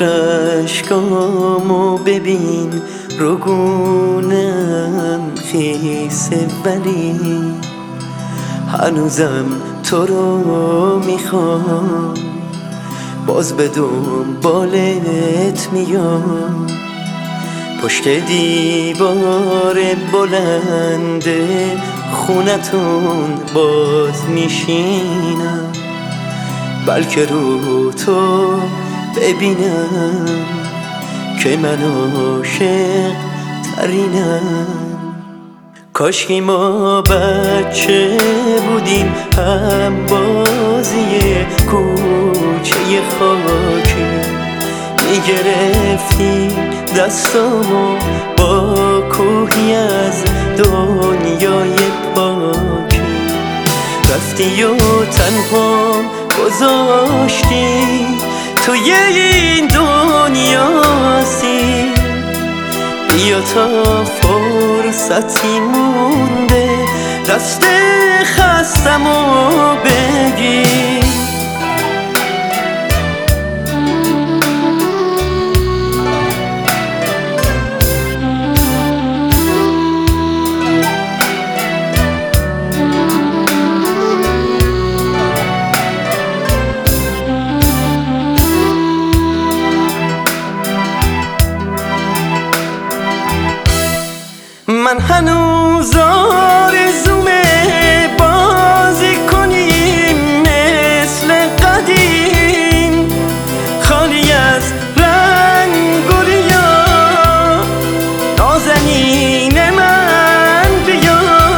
رشکامو ببین رگونم خیسه ولی هنوزم تو رو میخوام، باز به دنبالت میام. پشت دیوار بلند خونتون باز میشینم، بلکه رو تو ببینم که من عاشق ترینم. کاشکی ما بچه بودیم هم بازی کوچه خاکی، میگرفتیم دستامو با کوهی از دنیای پاکی. رفتی و تنها گذاشتی توی این دنیا سیر، بیا تا فرصتی مونده دست خستمو بگیر. من هنوز آرزومه بازی کنیم مثل قدیم، خالی از رنگ و ریا. نازنین من بیا،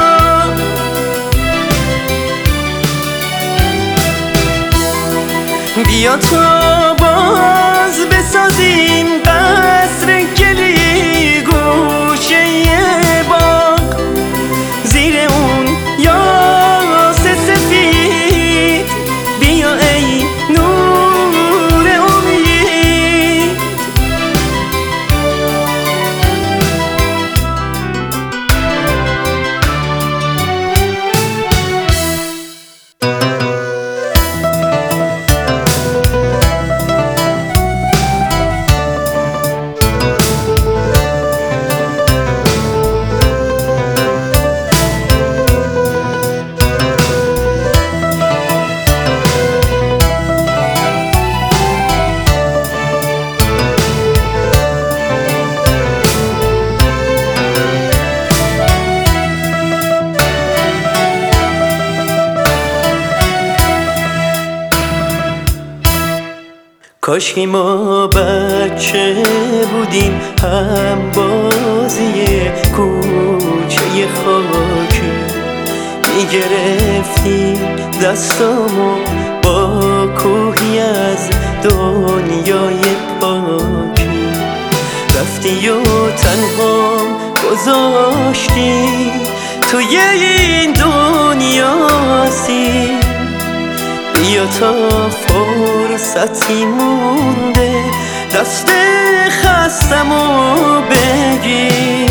بیا تا باز بسازیم قصر گلی گوشه باغ، زیر اون یاس سفید بیا ای نور امید. کاشکی ما بچه بودیم هم بازی کوچه خاکی، میگرفتیم دستامو با کوهی از دنیای پاکی. رفتی و تنها گذاشتی توی این دنیا سیر، بیا تا فرصتی مونده دست خستمو بگیر.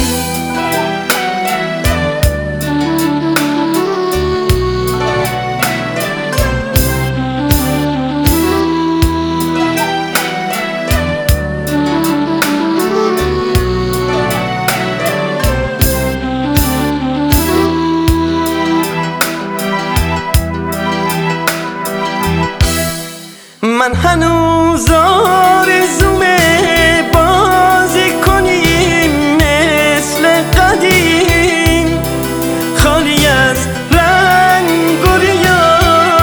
من هنوز آرزومه بازی کنیم مثل قدیم، خالی از رنگ و ریا.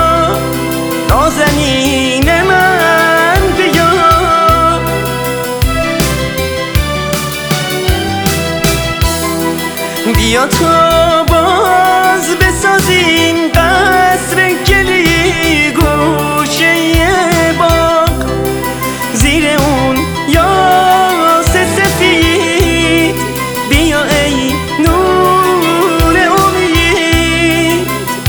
نازنین من بیا، بیا تا باز بسازیم قصر گلی گوشه باغ، زیر اون یاس سفید بیا ای نور امید.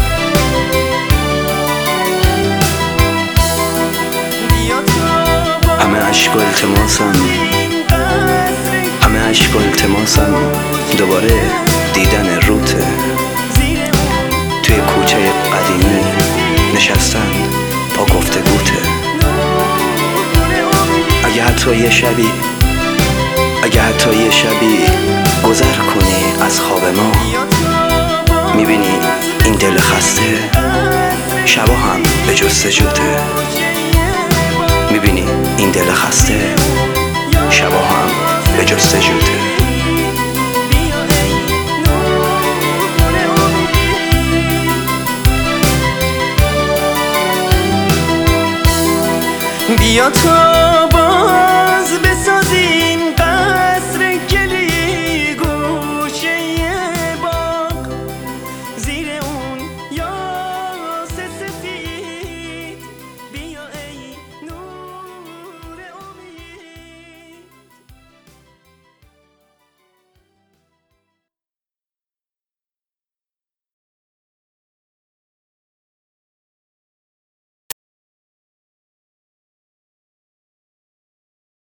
همه عشق و التماسم، همه عشق و التماسم دوباره دیدن روته توی کوچه قدیم. تو یه شبی، اگه حتی یه شبی گذر کنی از خواب ما، میبینی این دل خسته شبا هم به جستجوته. میبینی این دل خسته شبا هم به جستجوته. بیا تا